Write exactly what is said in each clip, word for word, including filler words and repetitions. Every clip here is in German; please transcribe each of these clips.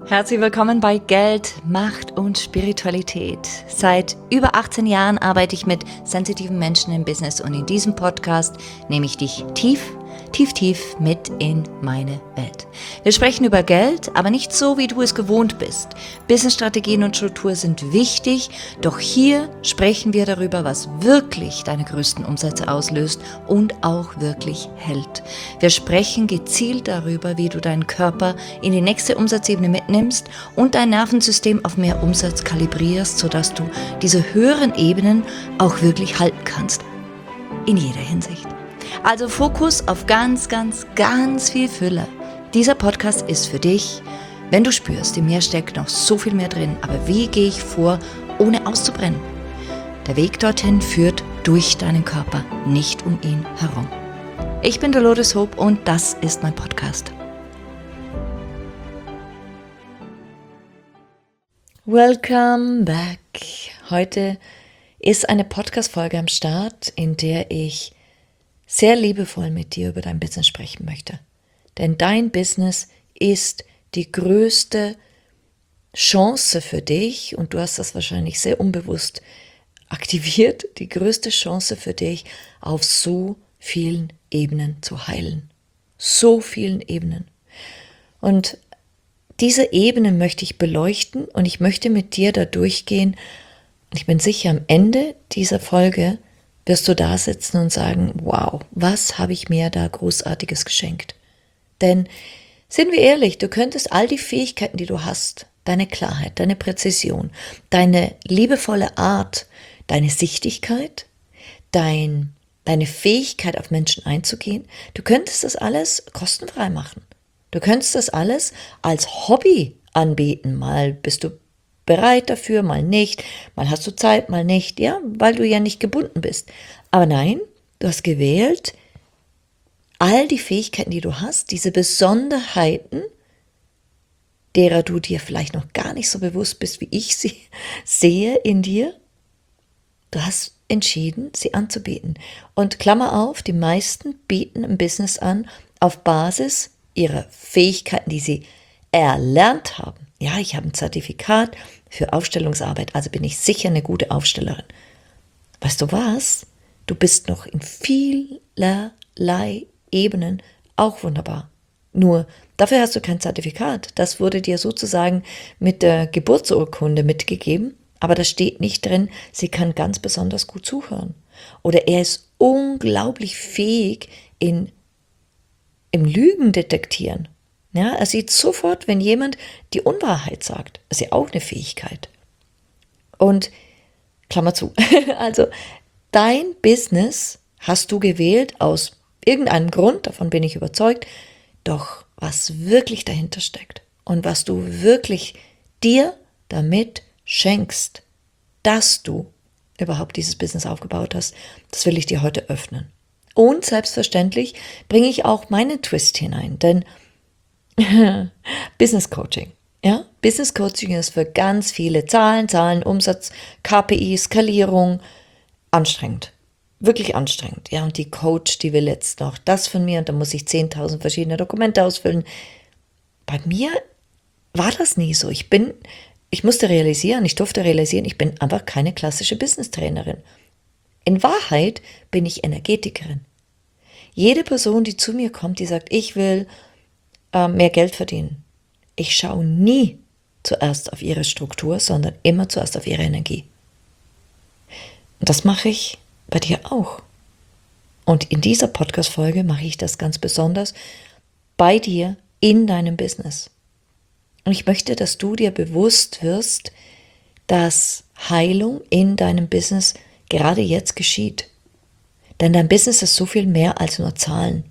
Herzlich willkommen bei Geld, Macht und Spiritualität. Seit über achtzehn Jahren arbeite ich mit sensitiven Menschen im Business und in diesem Podcast nehme ich dich tief, tief, tief mit in meine Welt. Wir sprechen über Geld, aber nicht so, wie du es gewohnt bist. Businessstrategien und Struktur sind wichtig, doch hier sprechen wir darüber, was wirklich deine größten Umsätze auslöst und auch wirklich hält. Wir sprechen gezielt darüber, wie du deinen Körper in die nächste Umsatzebene mitnimmst und dein Nervensystem auf mehr Umsatz kalibrierst, sodass du diese höheren Ebenen auch wirklich halten kannst. In jeder Hinsicht. Also Fokus auf ganz, ganz, ganz viel Fülle. Dieser Podcast ist für dich, wenn du spürst, in mir steckt noch so viel mehr drin, aber wie gehe ich vor, ohne auszubrennen? Der Weg dorthin führt durch deinen Körper, nicht um ihn herum. Ich bin Dolores Hope und das ist mein Podcast. Welcome back. Heute ist eine Podcast-Folge am Start, in der ich sehr liebevoll mit dir über dein Business sprechen möchte. Denn dein Business ist die größte Chance für dich, und du hast das wahrscheinlich sehr unbewusst aktiviert, die größte Chance für dich, auf so vielen Ebenen zu heilen. So vielen Ebenen. Und diese Ebenen möchte ich beleuchten und ich möchte mit dir da durchgehen. Und ich bin sicher, am Ende dieser Folge wirst du da sitzen und sagen, wow, was habe ich mir da Großartiges geschenkt? Denn, sind wir ehrlich, du könntest all die Fähigkeiten, die du hast, deine Klarheit, deine Präzision, deine liebevolle Art, deine Sichtigkeit, dein, deine Fähigkeit, auf Menschen einzugehen, du könntest das alles kostenfrei machen. Du könntest das alles als Hobby anbieten. Mal bist du bereit dafür, mal nicht, mal hast du Zeit, mal nicht, ja, weil du ja nicht gebunden bist. Aber nein, du hast gewählt, all die Fähigkeiten, die du hast, diese Besonderheiten, derer du dir vielleicht noch gar nicht so bewusst bist, wie ich sie sehe in dir, du hast entschieden, sie anzubieten. Und Klammer auf, die meisten bieten ein Business an auf Basis ihrer Fähigkeiten, die sie erlernt haben. Ja, ich habe ein Zertifikat für Aufstellungsarbeit, also bin ich sicher eine gute Aufstellerin. Weißt du was? Du bist noch in vielerlei Ebenen auch wunderbar. Nur, dafür hast du kein Zertifikat. Das wurde dir sozusagen mit der Geburtsurkunde mitgegeben, aber da steht nicht drin, sie kann ganz besonders gut zuhören. Oder er ist unglaublich fähig in, im Lügen detektieren. Ja, er sieht sofort, wenn jemand die Unwahrheit sagt. Das ist ja auch eine Fähigkeit. Und Klammer zu, also dein Business hast du gewählt aus irgendeinem Grund, davon bin ich überzeugt, doch was wirklich dahinter steckt und was du wirklich dir damit schenkst, dass du überhaupt dieses Business aufgebaut hast, das will ich dir heute öffnen. Und selbstverständlich bringe ich auch meinen Twist hinein, denn Business Coaching. Ja? Business Coaching ist für ganz viele Zahlen, Zahlen, Umsatz, K P I, Skalierung anstrengend. Wirklich anstrengend. Ja, und die Coach, die will jetzt noch das von mir und dann muss ich zehntausend verschiedene Dokumente ausfüllen. Bei mir war das nie so. Ich bin, ich musste realisieren, ich durfte realisieren, ich bin einfach keine klassische Business-Trainerin. In Wahrheit bin ich Energetikerin. Jede Person, die zu mir kommt, die sagt, ich will mehr Geld verdienen. Ich schaue nie zuerst auf ihre Struktur, sondern immer zuerst auf ihre Energie. Und das mache ich bei dir auch. Und in dieser Podcast-Folge mache ich das ganz besonders bei dir in deinem Business. Und ich möchte, dass du dir bewusst wirst, dass Heilung in deinem Business gerade jetzt geschieht. Denn dein Business ist so viel mehr als nur Zahlen.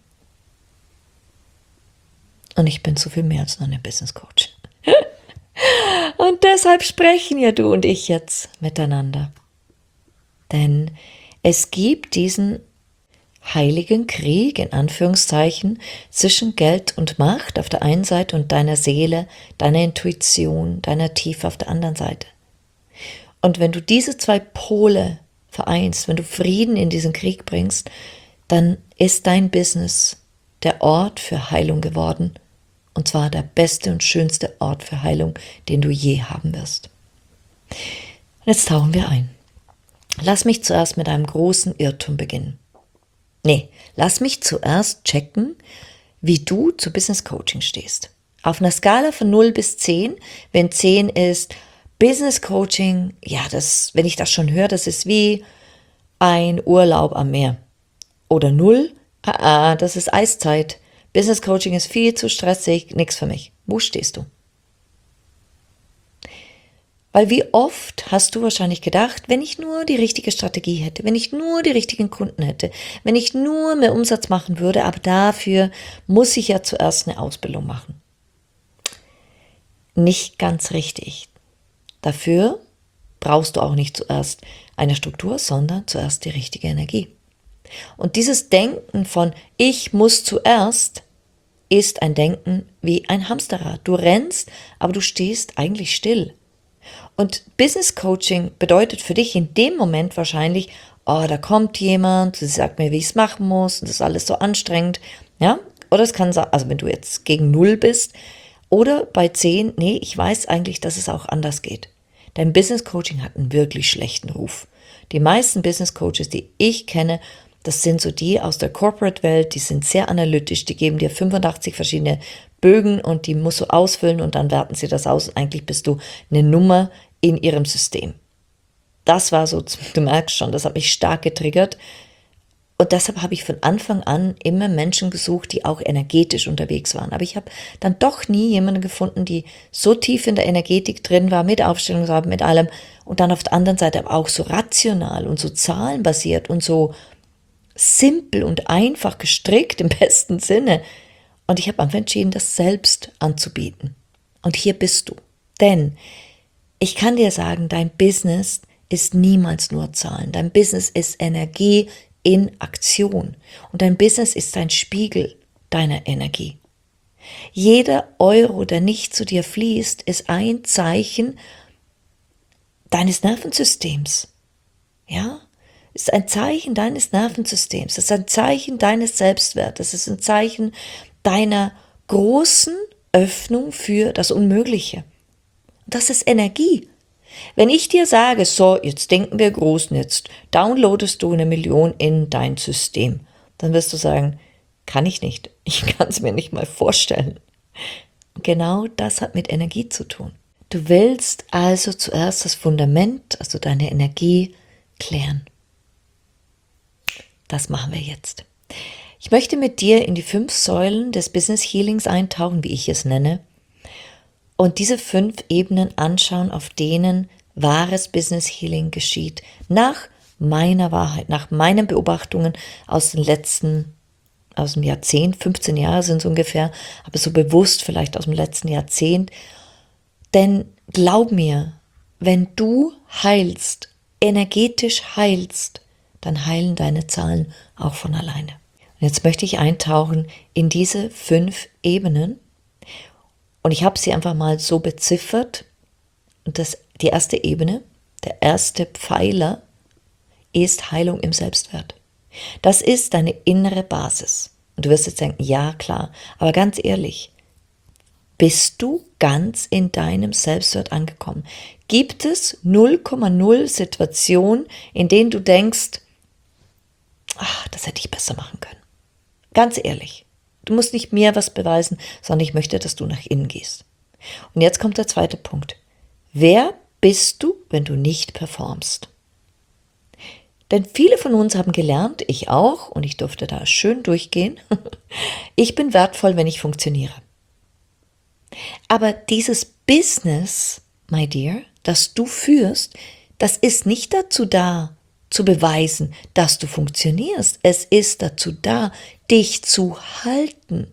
Und ich bin so viel mehr als nur eine Business Coach. Und deshalb sprechen ja du und ich jetzt miteinander. Denn es gibt diesen heiligen Krieg, in Anführungszeichen, zwischen Geld und Macht auf der einen Seite und deiner Seele, deiner Intuition, deiner Tiefe auf der anderen Seite. Und wenn du diese zwei Pole vereinst, wenn du Frieden in diesen Krieg bringst, dann ist dein Business der Ort für Heilung geworden Und zwar der beste und schönste Ort für Heilung, den du je haben wirst. Und jetzt tauchen wir ein. Lass mich zuerst mit einem großen Irrtum beginnen. Nee, lass mich zuerst checken, wie du zu Business Coaching stehst. Auf einer Skala von null bis zehn, wenn zehn ist Business Coaching, ja, das, wenn ich das schon höre, das ist wie ein Urlaub am Meer. Oder null, ah, ah, das ist Eiszeit. Business Coaching ist viel zu stressig, nichts für mich. Wo stehst du? Weil wie oft hast du wahrscheinlich gedacht, wenn ich nur die richtige Strategie hätte, wenn ich nur die richtigen Kunden hätte, wenn ich nur mehr Umsatz machen würde, aber dafür muss ich ja zuerst eine Ausbildung machen. Nicht ganz richtig. Dafür brauchst du auch nicht zuerst eine Struktur, sondern zuerst die richtige Energie. Und dieses Denken von ich muss zuerst ist ein Denken wie ein Hamsterrad. Du rennst, aber du stehst eigentlich still. Und Business Coaching bedeutet für dich in dem Moment wahrscheinlich, oh, da kommt jemand, sie sagt mir, wie ich es machen muss, und das ist alles so anstrengend, ja? Oder es kann sein, also wenn du jetzt gegen null bist, oder bei zehn, nee, ich weiß eigentlich, dass es auch anders geht. Dein Business Coaching hat einen wirklich schlechten Ruf. Die meisten Business Coaches, die ich kenne, das sind so die aus der Corporate-Welt, die sind sehr analytisch, die geben dir fünfundachtzig verschiedene Bögen und die musst du ausfüllen und dann werten sie das aus. Eigentlich bist du eine Nummer in ihrem System. Das war so, du merkst schon, das hat mich stark getriggert. Und deshalb habe ich von Anfang an immer Menschen gesucht, die auch energetisch unterwegs waren. Aber ich habe dann doch nie jemanden gefunden, die so tief in der Energetik drin war, mit Aufstellungsarbeit, mit allem. Und dann auf der anderen Seite aber auch so rational und so zahlenbasiert und so simpel und einfach gestrickt im besten Sinne. Und ich habe einfach entschieden, das selbst anzubieten. Und hier bist du. Denn ich kann dir sagen, dein Business ist niemals nur Zahlen. Dein Business ist Energie in Aktion. Und dein Business ist ein Spiegel deiner Energie. Jeder Euro, der nicht zu dir fließt, ist ein Zeichen deines Nervensystems. Ja? Ist ein Zeichen deines Nervensystems, es ist ein Zeichen deines Selbstwertes, es ist ein Zeichen deiner großen Öffnung für das Unmögliche. Das ist Energie. Wenn ich dir sage, so, jetzt denken wir groß und jetzt downloadest du eine Million in dein System, dann wirst du sagen, kann ich nicht, ich kann es mir nicht mal vorstellen. Genau das hat mit Energie zu tun. Du willst also zuerst das Fundament, also deine Energie, klären. Das machen wir jetzt. Ich möchte mit dir in die fünf Säulen des Business Healings eintauchen, wie ich es nenne, und diese fünf Ebenen anschauen, auf denen wahres Business Healing geschieht, nach meiner Wahrheit, nach meinen Beobachtungen aus den letzten, aus dem Jahrzehnt, fünfzehn Jahre sind es ungefähr, aber so bewusst vielleicht aus dem letzten Jahrzehnt. Denn glaub mir, wenn du heilst, energetisch heilst, dann heilen deine Zahlen auch von alleine. Und jetzt möchte ich eintauchen in diese fünf Ebenen und ich habe sie einfach mal so beziffert. Und das, die erste Ebene, der erste Pfeiler ist Heilung im Selbstwert. Das ist deine innere Basis. Und du wirst jetzt denken, ja klar, aber ganz ehrlich, bist du ganz in deinem Selbstwert angekommen? Gibt es null Komma null Situationen, in denen du denkst, ach, das hätte ich besser machen können? Ganz ehrlich, du musst nicht mir was beweisen, sondern ich möchte, dass du nach innen gehst. Und jetzt kommt der zweite Punkt. Wer bist du, wenn du nicht performst? Denn viele von uns haben gelernt, ich auch, und ich durfte da schön durchgehen, ich bin wertvoll, wenn ich funktioniere. Aber dieses Business, my dear, das du führst, das ist nicht dazu da, zu beweisen, dass du funktionierst. Es ist dazu da, dich zu halten.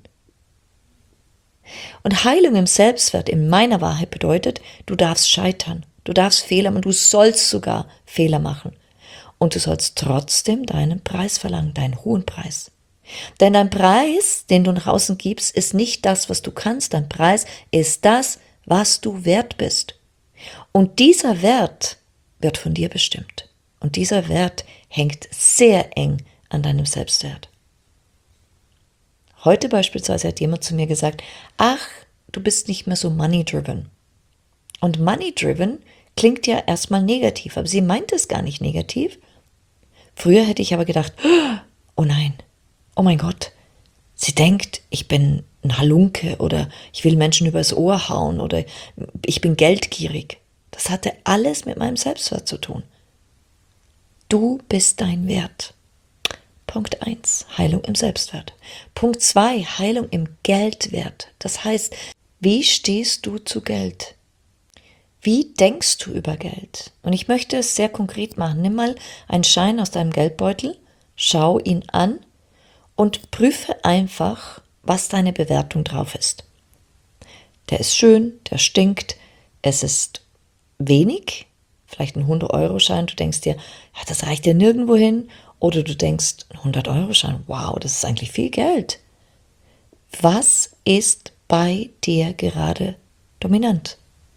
Und Heilung im Selbstwert, in meiner Wahrheit bedeutet, du darfst scheitern, du darfst Fehler machen, du sollst sogar Fehler machen. Und du sollst trotzdem deinen Preis verlangen, deinen hohen Preis. Denn dein Preis, den du nach außen gibst, ist nicht das, was du kannst. Dein Preis ist das, was du wert bist. Und dieser Wert wird von dir bestimmt. Und dieser Wert hängt sehr eng an deinem Selbstwert. Heute beispielsweise hat jemand zu mir gesagt, ach, du bist nicht mehr so money-driven. Und money-driven klingt ja erstmal negativ, aber sie meint es gar nicht negativ. Früher hätte ich aber gedacht, oh nein, oh mein Gott, sie denkt, ich bin ein Halunke oder ich will Menschen übers Ohr hauen oder ich bin geldgierig. Das hatte alles mit meinem Selbstwert zu tun. Du bist dein Wert. Punkt eins, Heilung im Selbstwert. Punkt zwei, Heilung im Geldwert. Das heißt, wie stehst du zu Geld? Wie denkst du über Geld? Und ich möchte es sehr konkret machen. Nimm mal einen Schein aus deinem Geldbeutel, schau ihn an und prüfe einfach, was deine Bewertung drauf ist. Der ist schön, der stinkt, es ist wenig, vielleicht ein hundert-Euro-Schein, du denkst dir, ja, das reicht ja nirgendwo hin. Oder du denkst, ein hundert-Euro-Schein, wow, das ist eigentlich viel Geld. Was ist bei dir gerade dominant?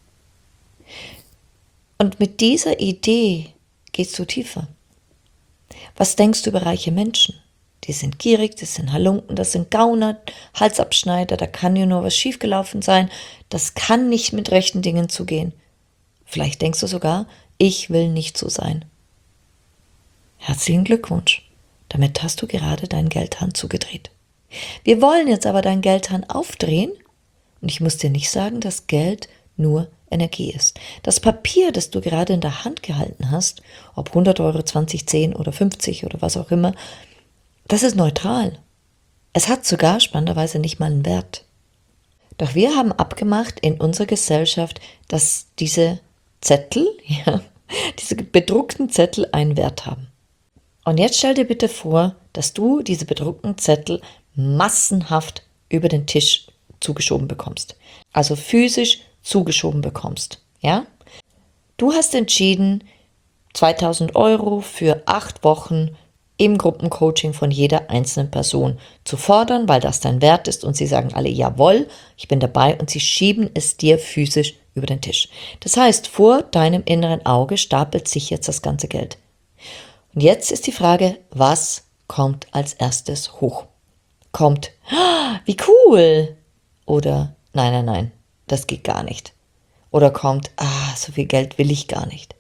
Und mit dieser Idee gehst du tiefer. Was denkst du über reiche Menschen? Die sind gierig, das sind Halunken, das sind Gauner, Halsabschneider, da kann ja nur was schiefgelaufen sein, das kann nicht mit rechten Dingen zugehen. Vielleicht denkst du sogar, ich will nicht so sein. Herzlichen Glückwunsch, damit hast du gerade deinen Geldhahn zugedreht. Wir wollen jetzt aber deinen Geldhahn aufdrehen und ich muss dir nicht sagen, dass Geld nur Energie ist. Das Papier, das du gerade in der Hand gehalten hast, ob hundert Euro, zwanzig, zehn oder fünfzig oder was auch immer, das ist neutral. Es hat sogar spannenderweise nicht mal einen Wert. Doch wir haben abgemacht in unserer Gesellschaft, dass diese Zettel, ja, diese bedruckten Zettel einen Wert haben. Und jetzt stell dir bitte vor, dass du diese bedruckten Zettel massenhaft über den Tisch zugeschoben bekommst. Also physisch zugeschoben bekommst. Ja? Du hast entschieden, zweitausend Euro für acht Wochen im Gruppencoaching von jeder einzelnen Person zu fordern, weil das dein Wert ist und sie sagen alle, jawohl, ich bin dabei und sie schieben es dir physisch über den Tisch. Das heißt, vor deinem inneren Auge stapelt sich jetzt das ganze Geld. Und jetzt ist die Frage, was kommt als erstes hoch? Kommt, ah, wie cool! Oder, nein, nein, nein, das geht gar nicht. Oder kommt, ah, so viel Geld will ich gar nicht.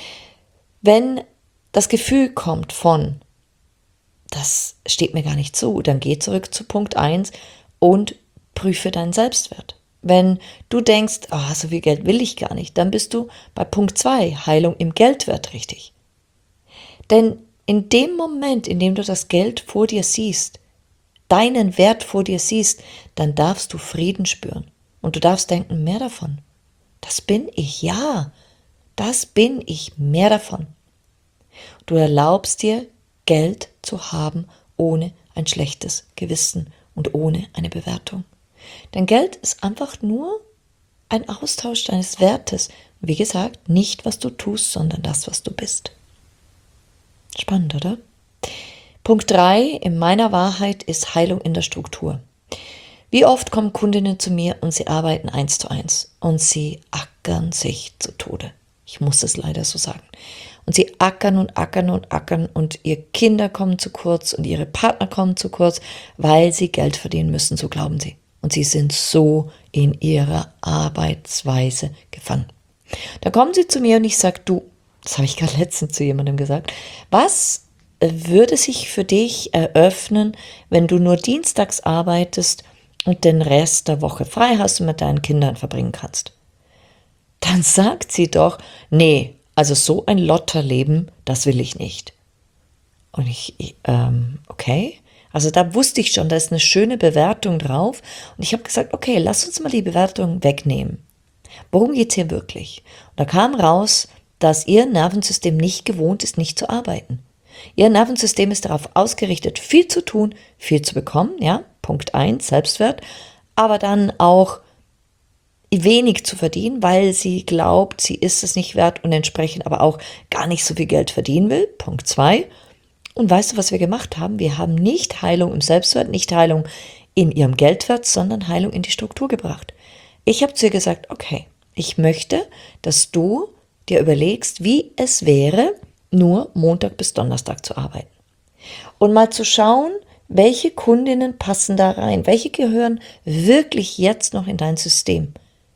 Wenn das Gefühl kommt von, das steht mir gar nicht zu, dann geh zurück zu Punkt eins und prüfe deinen Selbstwert. Wenn du denkst, ah, so viel Geld will ich gar nicht, dann bist du bei Punkt zwei, Heilung im Geldwert richtig. Denn in dem Moment, in dem du das Geld vor dir siehst, deinen Wert vor dir siehst, dann darfst du Frieden spüren. Und du darfst denken, mehr davon. Das bin ich, ja. Das bin ich, mehr davon. Du erlaubst dir, Geld zu haben, ohne ein schlechtes Gewissen und ohne eine Bewertung. Denn Geld ist einfach nur ein Austausch deines Wertes. Und wie gesagt, nicht was du tust, sondern das, was du bist. Spannend, oder? Punkt drei in meiner Wahrheit ist Heilung in der Struktur. Wie oft kommen Kundinnen zu mir und sie arbeiten eins zu eins und sie ackern sich zu Tode. Ich muss es leider so sagen. Und sie ackern und ackern und ackern und ihre Kinder kommen zu kurz und ihre Partner kommen zu kurz, weil sie Geld verdienen müssen, so glauben sie. Und sie sind so in ihrer Arbeitsweise gefangen. Da kommen sie zu mir und ich sage, du, das habe ich gerade letztens zu jemandem gesagt, was würde sich für dich eröffnen, wenn du nur dienstags arbeitest und den Rest der Woche frei hast und mit deinen Kindern verbringen kannst? Dann sagt sie doch, nee, also so ein Lotterleben, das will ich nicht. Und ich, ich ähm, okay, also da wusste ich schon, da ist eine schöne Bewertung drauf. Und ich habe gesagt, okay, lass uns mal die Bewertung wegnehmen. Worum geht es hier wirklich? Und da kam raus, dass ihr Nervensystem nicht gewohnt ist, nicht zu arbeiten. Ihr Nervensystem ist darauf ausgerichtet, viel zu tun, viel zu bekommen, ja, Punkt eins, Selbstwert, aber dann auch wenig zu verdienen, weil sie glaubt, sie ist es nicht wert und entsprechend aber auch gar nicht so viel Geld verdienen will, Punkt zwei. Und weißt du, was wir gemacht haben? Wir haben nicht Heilung im Selbstwert, nicht Heilung in ihrem Geldwert, sondern Heilung in die Struktur gebracht. Ich habe zu ihr gesagt, okay, ich möchte, dass du dir überlegst, wie es wäre, nur Montag bis Donnerstag zu arbeiten. Und mal zu schauen, Welche Kundinnen passen da rein? Welche gehören wirklich jetzt noch in dein System?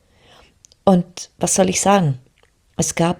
Und was soll ich sagen? Es gab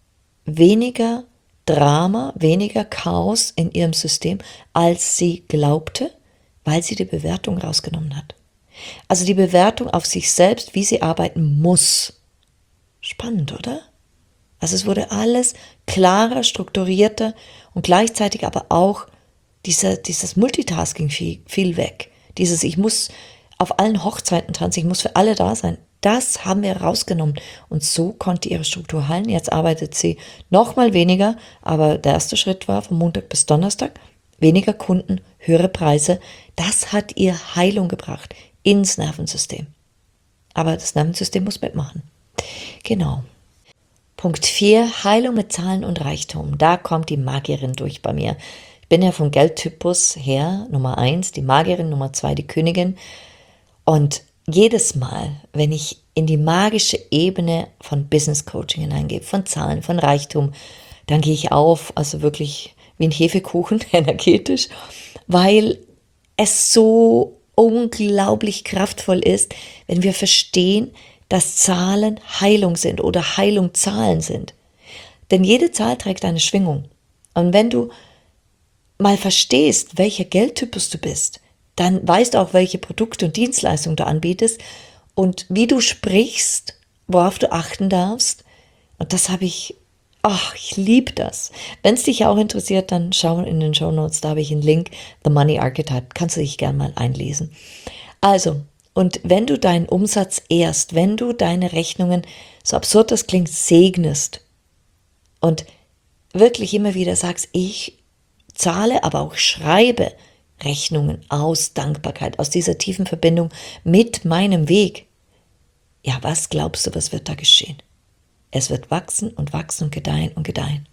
weniger Drama, weniger Chaos in ihrem System, als sie glaubte, weil sie die Bewertung rausgenommen hat. Also die Bewertung auf sich selbst, wie sie arbeiten muss. Spannend, oder? Also es wurde alles klarer, strukturierter und gleichzeitig aber auch dieser, dieses Multitasking fiel, fiel weg. Dieses, ich muss auf allen Hochzeiten tanzen, ich muss für alle da sein. Das haben wir rausgenommen und so konnte ihre Struktur heilen. Jetzt arbeitet sie noch mal weniger, aber der erste Schritt war von Montag bis Donnerstag, weniger Kunden, höhere Preise. Das hat ihr Heilung gebracht ins Nervensystem. Aber das Nervensystem muss mitmachen. Genau. Punkt vier, Heilung mit Zahlen und Reichtum. Da kommt die Magierin durch bei mir. Ich bin ja vom Geldtypus her, Nummer eins, die Magierin, Nummer zwei, die Königin. Und jedes Mal, wenn ich in die magische Ebene von Business Coaching hineingehe, von Zahlen, von Reichtum, dann gehe ich auf, also wirklich wie ein Hefekuchen, energetisch, weil es so unglaublich kraftvoll ist, wenn wir verstehen, dass Zahlen Heilung sind oder Heilung Zahlen sind. Denn jede Zahl trägt eine Schwingung. Und wenn du mal verstehst, welcher Geldtypus du bist, dann weißt du auch, welche Produkte und Dienstleistungen du anbietest und wie du sprichst, worauf du achten darfst. Und das habe ich, ach, ich liebe das. Wenn es dich auch interessiert, dann schau in den Shownotes, da habe ich einen Link, The Money Archetype, kannst du dich gerne mal einlesen. Also, und wenn du deinen Umsatz ehrst, wenn du deine Rechnungen, so absurd das klingt, segnest und wirklich immer wieder sagst, ich zahle, aber auch schreibe Rechnungen aus Dankbarkeit, aus dieser tiefen Verbindung mit meinem Weg. Ja, was glaubst du, was wird da geschehen? Es wird wachsen und wachsen und gedeihen und gedeihen.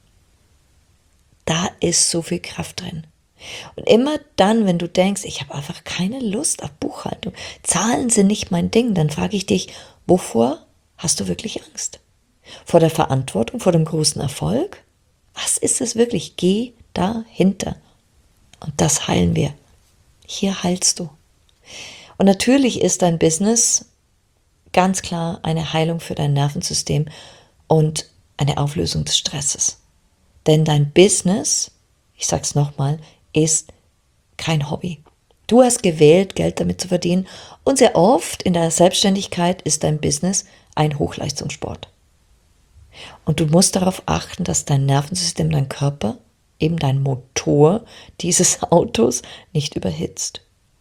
Da ist so viel Kraft drin. Und immer dann, wenn du denkst, ich habe einfach keine Lust auf Buchhaltung, Zahlen sind nicht mein Ding, dann frage ich dich, wovor hast du wirklich Angst? Vor der Verantwortung, vor dem großen Erfolg? Was ist es wirklich? Geh dahinter. Und das heilen wir. Hier heilst du. Und natürlich ist dein Business ganz klar eine Heilung für dein Nervensystem und eine Auflösung des Stresses. Denn dein Business, ich sag's nochmal, ist kein Hobby. Du hast gewählt, Geld damit zu verdienen und sehr oft in der Selbstständigkeit ist dein Business ein Hochleistungssport. Und du musst darauf achten, dass dein Nervensystem, dein Körper, eben dein Motor dieses Autos nicht überhitzt.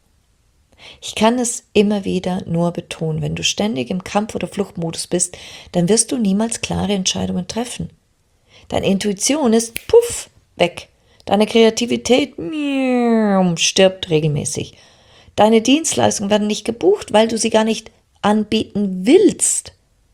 Ich kann es immer wieder nur betonen, wenn du ständig im Kampf- oder Fluchtmodus bist, dann wirst du niemals klare Entscheidungen treffen. Deine Intuition ist, puff, weg. Deine Kreativität miau, stirbt regelmäßig. Deine Dienstleistungen werden nicht gebucht, weil du sie gar nicht anbieten willst.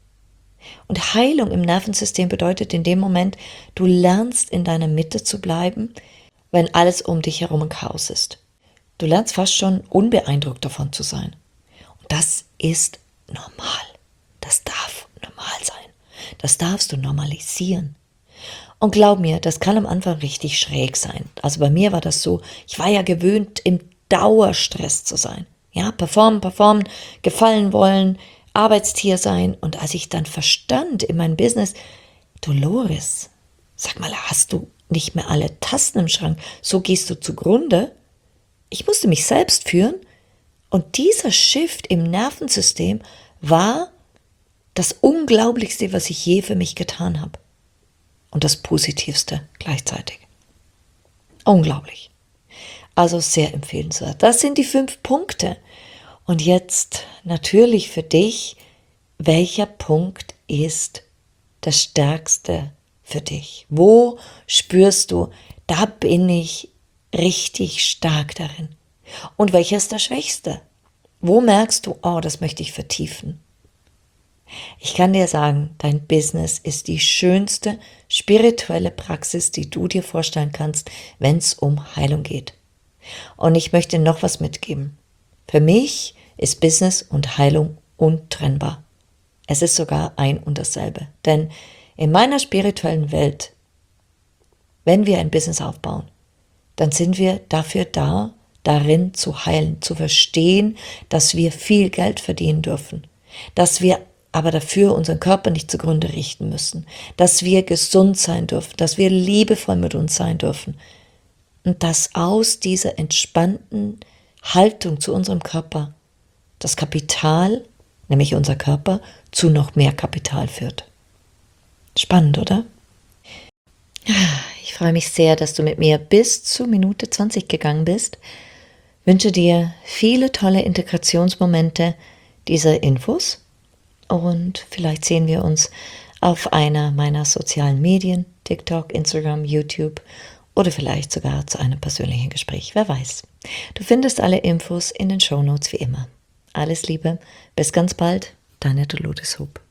Und Heilung im Nervensystem bedeutet in dem Moment, du lernst in deiner Mitte zu bleiben, wenn alles um dich herum ein Chaos ist. Du lernst fast schon unbeeindruckt davon zu sein. Und das ist normal. Das darf normal sein. Das darfst du normalisieren. Und glaub mir, das kann am Anfang richtig schräg sein. Also bei mir war das so, ich war ja gewöhnt, im Dauerstress zu sein. Ja, performen, performen, gefallen wollen, Arbeitstier sein. Und als ich dann verstand in meinem Business, Dolores, sag mal, hast du nicht mehr alle Tasten im Schrank? So gehst du zugrunde. Ich musste mich selbst führen. Und dieser Shift im Nervensystem war das Unglaublichste, was ich je für mich getan habe. Und das Positivste gleichzeitig. Unglaublich. Also sehr empfehlenswert. Das sind die fünf Punkte. Und jetzt natürlich für dich, welcher Punkt ist der stärkste für dich? Wo spürst du, da bin ich richtig stark darin? Und welcher ist der schwächste? Wo merkst du, oh, das möchte ich vertiefen? Ich kann dir sagen, dein Business ist die schönste spirituelle Praxis, die du dir vorstellen kannst, wenn es um Heilung geht. Und ich möchte noch was mitgeben. Für mich ist Business und Heilung untrennbar. Es ist sogar ein und dasselbe. Denn in meiner spirituellen Welt, wenn wir ein Business aufbauen, dann sind wir dafür da, darin zu heilen, zu verstehen, dass wir viel Geld verdienen dürfen, dass wir aber dafür unseren Körper nicht zugrunde richten müssen, dass wir gesund sein dürfen, dass wir liebevoll mit uns sein dürfen und dass aus dieser entspannten Haltung zu unserem Körper das Kapital, nämlich unser Körper, zu noch mehr Kapital führt. Spannend, oder? Ich freue mich sehr, dass du mit mir bis zu Minute zwanzig gegangen bist. Wünsche dir viele tolle Integrationsmomente dieser Infos und vielleicht sehen wir uns auf einer meiner sozialen Medien, TikTok, Instagram, YouTube oder vielleicht sogar zu einem persönlichen Gespräch, wer weiß. Du findest alle Infos in den Shownotes wie immer. Alles Liebe, bis ganz bald, deine Dolores Hope.